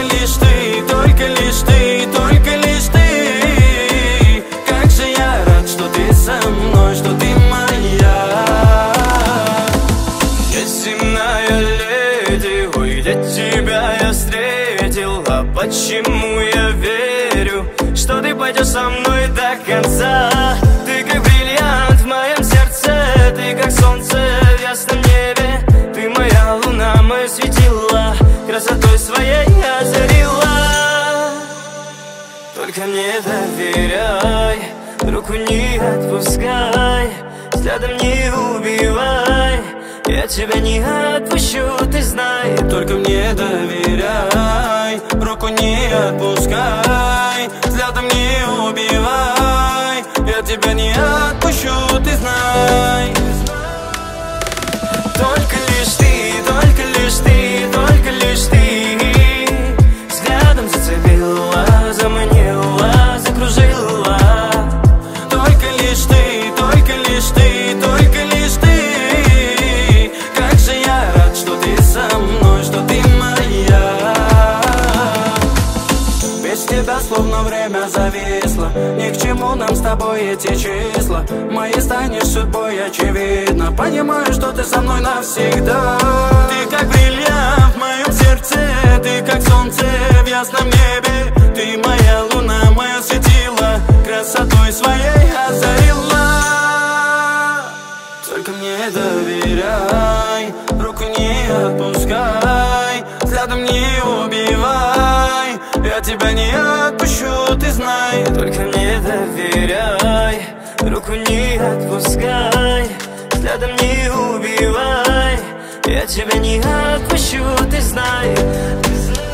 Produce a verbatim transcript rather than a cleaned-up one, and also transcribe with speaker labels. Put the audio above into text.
Speaker 1: лишь ты, только лишь ты, только лишь ты. Как же я рад, что ты со мной, что ты моя. Я земная леди, ой, где тебя я встретил. А почему я верю, что ты пойдешь со мной до конца? Ты как бриллиант в моем сердце, ты как солнце в ясном небе. Ты моя луна, мое светило, красотой своей озарила. Только мне доверяй, руку не отпускай, взглядом не убивай. Я тебя не отпущу, ты знай. Только мне доверяй, руку не отпускай, взглядом не убивай. Я тебя не отпущу, ты знай. Только лишь ты, только лишь ты, только лишь ты. Взглядом зацепила, заманила, закружила. Только лишь ты, только лишь ты, только лишь ты. Как же я рад, что ты со мной, что ты моя. Без тебя словно время зависло, ни к чему нам с тобой эти числа. Моей станешь судьбой, очевидно. Понимаю, что ты со мной навсегда. Ты как бриллиант в моем сердце, ты как солнце в ясном небе. Ты моя луна, мое светило, красотой своей озарила. Только мне доверяй, руку не отпускай, взглядом не убивай. Я тебя не отпущу, ты знай. Только мне доверяй, руку не отпускай, взглядом не убивай. Я тебя не отпущу, ты знай.